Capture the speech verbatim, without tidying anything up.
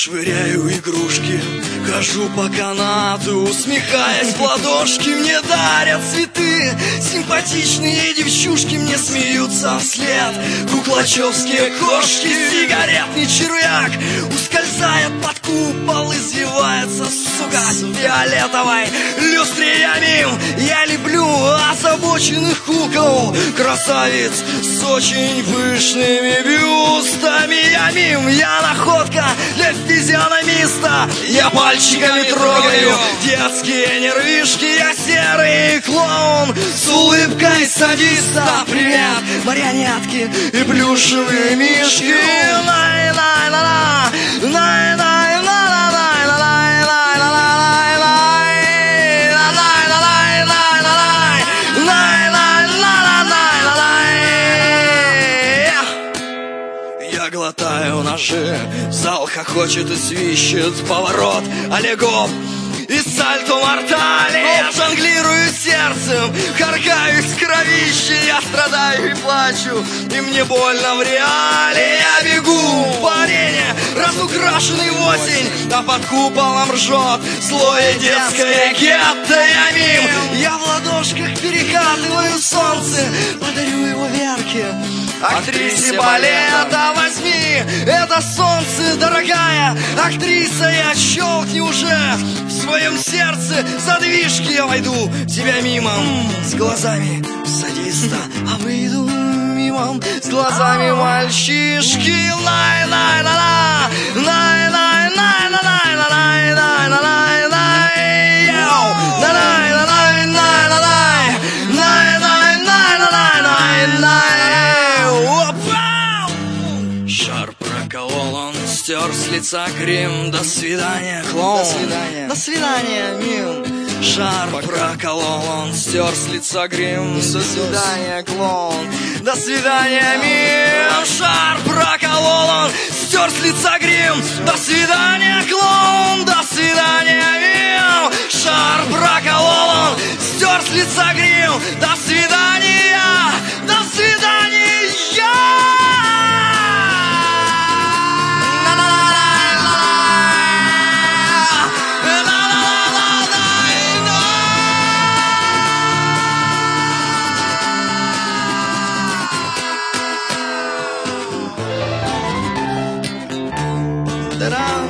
Швыряю игрушки, хожу по канату, усмехаясь в ладошки, мне дарят цветы. Симпатичные девчушки мне смеются вслед. Куклачевские кошки, сигаретный червяк ускользает под купол, извивается, сука, в фиолетовой люстре я мим. Я люблю озабоченных кукол, красавиц с очень пышными бюстами. Я мим, я находка для физиономиста. Я пальчиками трогаю детские нервишки. Я серый клоун с улыбкой садиста. Привет, марионетки и плюшевые мишки. Лай-лай-ла-ла, я глотаю ножи, зал хохочет и свищет. Поворот, олегоп и сальто мортали. Я жонглирую сердцем, харкаюсь в кровище. Я страдаю и плачу, и мне больно в реале. Я бегу по арене, разукрашенный в осень, а под куполом ржет злое детское гетто. Я мим, я в ладошках перекатываю солнце, подарю его Верке, актрисе балета. Возьми это солнце, дорогая актриса, и отщелкни уже в своем сердце задвижки. Я войду в тебя мимом с глазами садиста, а выйду мимом с глазами мальчишки. Лай-лай-ла-ла, лай-лай-лай-лай-лай-лай-лай-лай-лай. Шар проколол, он стер с лица грим. До свидания, клоун. До свидания. До свидания, мим. Шар проколол, он стер с лица грим. До свидания, клоун. До свидания, мим. Шар проколол, он стер с лица грим. До свидания, клоун. До свидания, мим. Шар проколол, он стер с лица грим. До свидания. До свидания. Da-da.